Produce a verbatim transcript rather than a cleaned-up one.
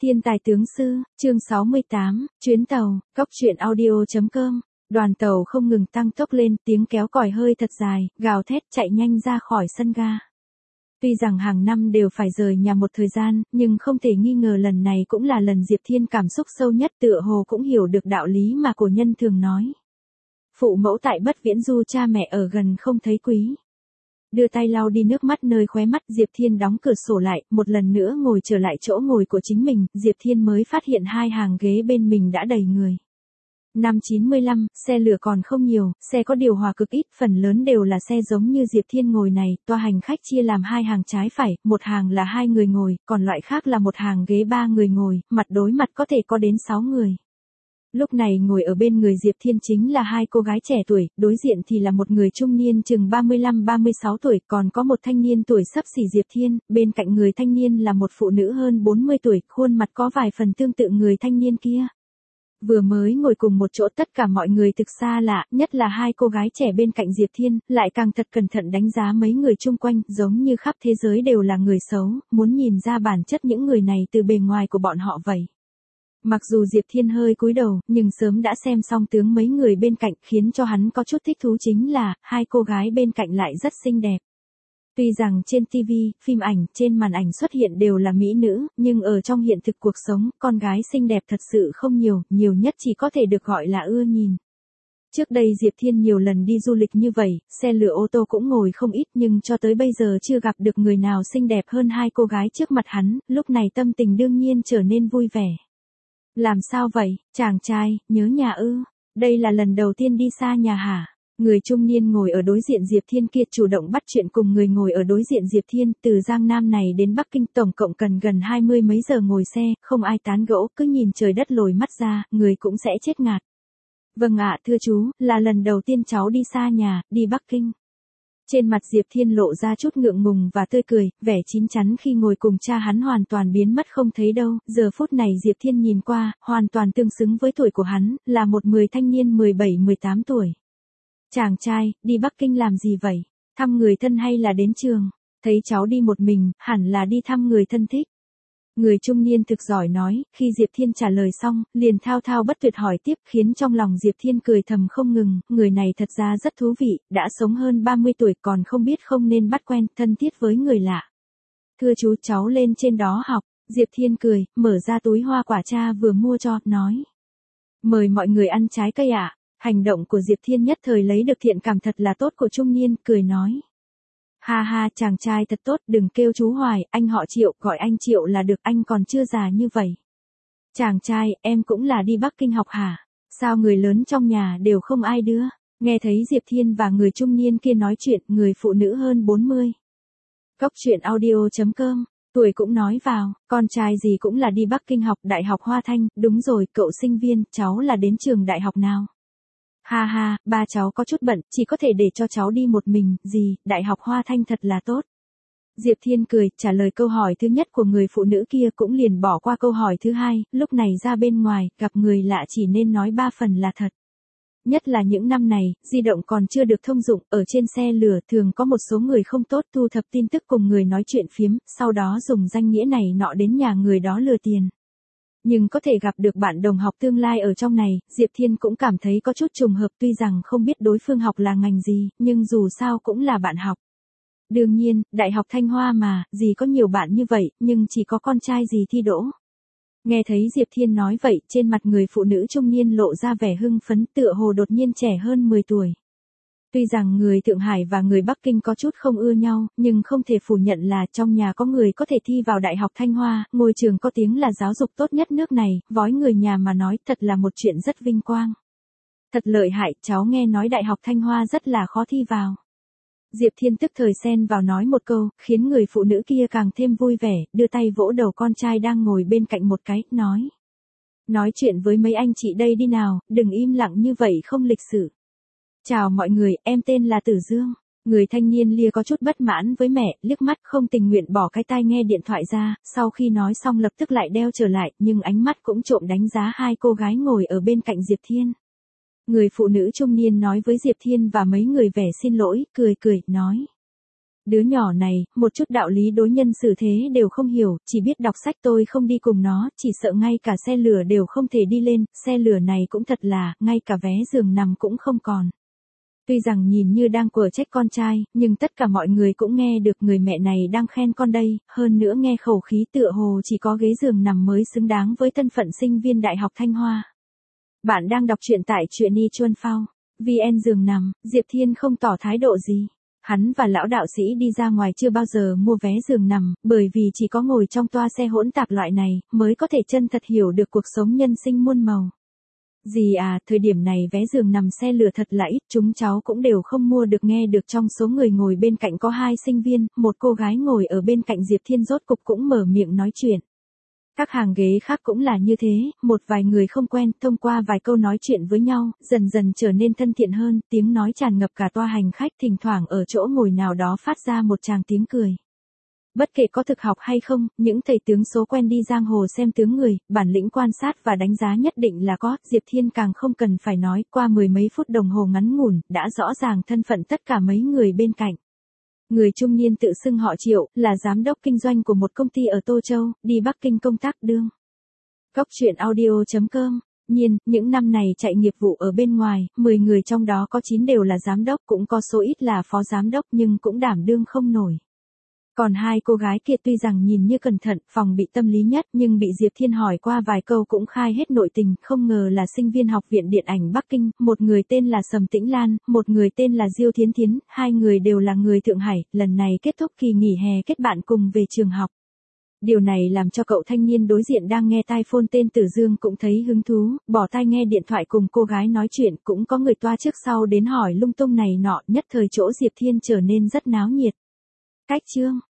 Thiên tài tướng sư, chương sáu mươi tám, chuyến tàu, góc truyện audio chấm com. Đoàn tàu không ngừng tăng tốc lên, tiếng kéo còi hơi thật dài, gào thét chạy nhanh ra khỏi sân ga. Tuy rằng hàng năm đều phải rời nhà một thời gian, nhưng không thể nghi ngờ lần này cũng là lần Diệp Thiên cảm xúc sâu nhất, tựa hồ cũng hiểu được đạo lý mà cổ nhân thường nói. Phụ mẫu tại bất viễn du, cha mẹ ở gần không thấy quý. Đưa tay lau đi nước mắt nơi khóe mắt, Diệp Thiên đóng cửa sổ lại, một lần nữa ngồi trở lại chỗ ngồi của chính mình, Diệp Thiên mới phát hiện hai hàng ghế bên mình đã đầy người. Năm chín mươi lăm, xe lửa còn không nhiều, xe có điều hòa cực ít, phần lớn đều là xe giống như Diệp Thiên ngồi này, toa hành khách chia làm hai hàng trái phải, một hàng là hai người ngồi, còn loại khác là một hàng ghế ba người ngồi, mặt đối mặt có thể có đến sáu người. Lúc này ngồi ở bên người Diệp Thiên chính là hai cô gái trẻ tuổi, đối diện thì là một người trung niên chừng ba mươi lăm ba mươi sáu tuổi, còn có một thanh niên tuổi xấp xỉ Diệp Thiên, bên cạnh người thanh niên là một phụ nữ hơn bốn mươi tuổi, khuôn mặt có vài phần tương tự người thanh niên kia. Vừa mới ngồi cùng một chỗ, tất cả mọi người thực xa lạ, nhất là hai cô gái trẻ bên cạnh Diệp Thiên, lại càng thật cẩn thận đánh giá mấy người chung quanh, giống như khắp thế giới đều là người xấu, muốn nhìn ra bản chất những người này từ bề ngoài của bọn họ vậy. Mặc dù Diệp Thiên hơi cúi đầu, nhưng sớm đã xem xong tướng mấy người bên cạnh, khiến cho hắn có chút thích thú chính là, hai cô gái bên cạnh lại rất xinh đẹp. Tuy rằng trên ti vi, phim ảnh, trên màn ảnh xuất hiện đều là mỹ nữ, nhưng ở trong hiện thực cuộc sống, con gái xinh đẹp thật sự không nhiều, nhiều nhất chỉ có thể được gọi là ưa nhìn. Trước đây Diệp Thiên nhiều lần đi du lịch như vậy, xe lửa ô tô cũng ngồi không ít, nhưng cho tới bây giờ chưa gặp được người nào xinh đẹp hơn hai cô gái trước mặt hắn, lúc này tâm tình đương nhiên trở nên vui vẻ. Làm sao vậy, chàng trai, nhớ nhà ư? Đây là lần đầu tiên đi xa nhà hả? Người trung niên ngồi ở đối diện Diệp Thiên kia chủ động bắt chuyện cùng người ngồi ở đối diện Diệp Thiên, từ Giang Nam này đến Bắc Kinh tổng cộng cần gần hai mươi mấy giờ ngồi xe, không ai tán gẫu, cứ nhìn trời đất lồi mắt ra, người cũng sẽ chết ngạt. Vâng ạ, thưa chú, là lần đầu tiên cháu đi xa nhà, đi Bắc Kinh. Trên mặt Diệp Thiên lộ ra chút ngượng ngùng và tươi cười, vẻ chín chắn khi ngồi cùng cha hắn hoàn toàn biến mất không thấy đâu, giờ phút này Diệp Thiên nhìn qua, hoàn toàn tương xứng với tuổi của hắn, là một người thanh niên mười bảy mười tám tuổi. Chàng trai, đi Bắc Kinh làm gì vậy? Thăm người thân hay là đến trường? Thấy cháu đi một mình, hẳn là đi thăm người thân thích. Người trung niên thực giỏi nói, khi Diệp Thiên trả lời xong, liền thao thao bất tuyệt hỏi tiếp, khiến trong lòng Diệp Thiên cười thầm không ngừng, người này thật ra rất thú vị, đã sống hơn ba mươi tuổi còn không biết không nên bắt quen, thân thiết với người lạ. Thưa chú, cháu lên trên đó học. Diệp Thiên cười, mở ra túi hoa quả cha vừa mua cho, nói. Mời mọi người ăn trái cây ạ. À? Hành động của Diệp Thiên nhất thời lấy được thiện cảm thật là tốt của trung niên, cười nói. Ha ha, chàng trai thật tốt, đừng kêu chú hoài, anh họ Triệu, gọi anh Triệu là được, anh còn chưa già như vậy. Chàng trai, em cũng là đi Bắc Kinh học hả? Sao người lớn trong nhà đều không ai đưa? Nghe thấy Diệp Thiên và người trung niên kia nói chuyện, người phụ nữ hơn bốn mươi. Góc truyện audio chấm com, tuổi cũng nói vào, con trai gì cũng là đi Bắc Kinh học, Đại học Hoa Thanh, đúng rồi, cậu sinh viên, cháu là đến trường đại học nào? Ha ha, ba cháu có chút bận, chỉ có thể để cho cháu đi một mình, gì, Đại học Hoa Thanh thật là tốt. Diệp Thiên cười, trả lời câu hỏi thứ nhất của người phụ nữ kia cũng liền bỏ qua câu hỏi thứ hai, lúc này ra bên ngoài, gặp người lạ chỉ nên nói ba phần là thật. Nhất là những năm này, di động còn chưa được thông dụng, ở trên xe lửa thường có một số người không tốt thu thập tin tức cùng người nói chuyện phiếm, sau đó dùng danh nghĩa này nọ đến nhà người đó lừa tiền. Nhưng có thể gặp được bạn đồng học tương lai ở trong này, Diệp Thiên cũng cảm thấy có chút trùng hợp, tuy rằng không biết đối phương học là ngành gì, nhưng dù sao cũng là bạn học. Đương nhiên, Đại học Thanh Hoa mà, gì có nhiều bạn như vậy, nhưng chỉ có con trai gì thi đỗ. Nghe thấy Diệp Thiên nói vậy, trên mặt người phụ nữ trung niên lộ ra vẻ hưng phấn, tựa hồ đột nhiên trẻ hơn mười tuổi. Tuy rằng người Thượng Hải và người Bắc Kinh có chút không ưa nhau, nhưng không thể phủ nhận là trong nhà có người có thể thi vào Đại học Thanh Hoa, ngôi trường có tiếng là giáo dục tốt nhất nước này, với người nhà mà nói thật là một chuyện rất vinh quang. Thật lợi hại, cháu nghe nói Đại học Thanh Hoa rất là khó thi vào. Diệp Thiên tức thời xen vào nói một câu, khiến người phụ nữ kia càng thêm vui vẻ, đưa tay vỗ đầu con trai đang ngồi bên cạnh một cái, nói. Nói chuyện với mấy anh chị đây đi nào, đừng im lặng như vậy không lịch sự. Chào mọi người, em tên là Tử Dương. Người thanh niên lia có chút bất mãn với mẹ, liếc mắt không tình nguyện bỏ cái tai nghe điện thoại ra, sau khi nói xong lập tức lại đeo trở lại, nhưng ánh mắt cũng trộm đánh giá hai cô gái ngồi ở bên cạnh Diệp Thiên. Người phụ nữ trung niên nói với Diệp Thiên và mấy người vẻ xin lỗi, cười cười, nói. Đứa nhỏ này, một chút đạo lý đối nhân xử thế đều không hiểu, chỉ biết đọc sách tôi không đi cùng nó, chỉ sợ ngay cả xe lửa đều không thể đi lên, xe lửa này cũng thật là, ngay cả vé giường nằm cũng không còn. Tuy rằng nhìn như đang quở trách con trai, nhưng tất cả mọi người cũng nghe được người mẹ này đang khen con đây, hơn nữa nghe khẩu khí tựa hồ chỉ có ghế giường nằm mới xứng đáng với thân phận sinh viên Đại học Thanh Hoa. Bạn đang đọc truyện tại truyện i chuan phao. vê en giường nằm, Diệp Thiên không tỏ thái độ gì. Hắn và lão đạo sĩ đi ra ngoài chưa bao giờ mua vé giường nằm, bởi vì chỉ có ngồi trong toa xe hỗn tạp loại này, mới có thể chân thật hiểu được cuộc sống nhân sinh muôn màu. Dì à, thời điểm này vé giường nằm xe lửa thật là ít, chúng cháu cũng đều không mua được. Nghe được trong số người ngồi bên cạnh có hai sinh viên, một cô gái ngồi ở bên cạnh Diệp Thiên rốt cục cũng mở miệng nói chuyện. Các hàng ghế khác cũng là như thế, một vài người không quen, thông qua vài câu nói chuyện với nhau, dần dần trở nên thân thiện hơn, tiếng nói tràn ngập cả toa hành khách, thỉnh thoảng ở chỗ ngồi nào đó phát ra một tràng tiếng cười. Bất kể có thực học hay không, những thầy tướng số quen đi giang hồ xem tướng người, bản lĩnh quan sát và đánh giá nhất định là có, Diệp Thiên càng không cần phải nói, qua mười mấy phút đồng hồ ngắn ngủn, đã rõ ràng thân phận tất cả mấy người bên cạnh. Người trung niên tự xưng họ Triệu, là giám đốc kinh doanh của một công ty ở Tô Châu, đi Bắc Kinh công tác đương. Góc truyện audio chấm com. Nhiên, những năm này chạy nghiệp vụ ở bên ngoài, mười người trong đó có chín đều là giám đốc, cũng có số ít là phó giám đốc nhưng cũng đảm đương không nổi. Còn hai cô gái kia tuy rằng nhìn như cẩn thận, phòng bị tâm lý nhất, nhưng bị Diệp Thiên hỏi qua vài câu cũng khai hết nội tình, không ngờ là sinh viên học viện điện ảnh Bắc Kinh, một người tên là Sầm Tĩnh Lan, một người tên là Diêu Thiến Thiến, hai người đều là người Thượng Hải, lần này kết thúc kỳ nghỉ hè kết bạn cùng về trường học. Điều này làm cho cậu thanh niên đối diện đang nghe tai phone tên Tử Dương cũng thấy hứng thú, bỏ tai nghe điện thoại cùng cô gái nói chuyện, cũng có người toa trước sau đến hỏi lung tung này nọ, nhất thời chỗ Diệp Thiên trở nên rất náo nhiệt. Cách chương